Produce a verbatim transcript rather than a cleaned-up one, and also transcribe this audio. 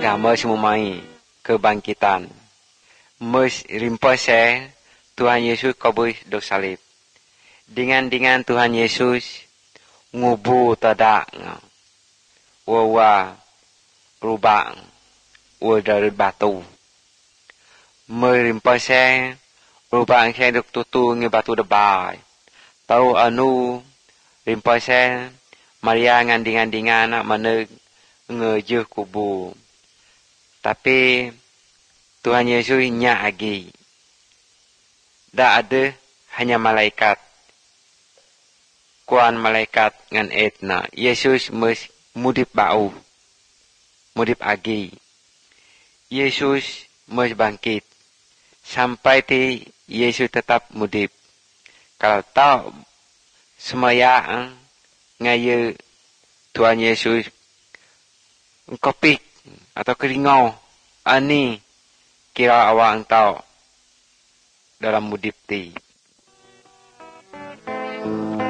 agama semumai kebangkitan. Mes rimpase Tuhan Yesus kubur do salib. Dengan-dengan Tuhan Yesus ngubu tadak wawa rubang wa dari batu. Merimpase rubang saya duk tutu ngi batu debai. Tahu anu rimpase Maria ngandingan-dingan nak mana ngejeh kubu. Tapi Tuhan Yesus nyak lagi. Tak ada hanya malaikat. Kuan malaikat ngan etna. Yesus mes mudip bau. Mudip lagi. Yesus mes bangkit. Sampai ti Yesus tetap mudip. Kalau tahu semaya ngaya Tuhan Yesus kopik atau keringau ani kira awak tahu dalam mudip ti.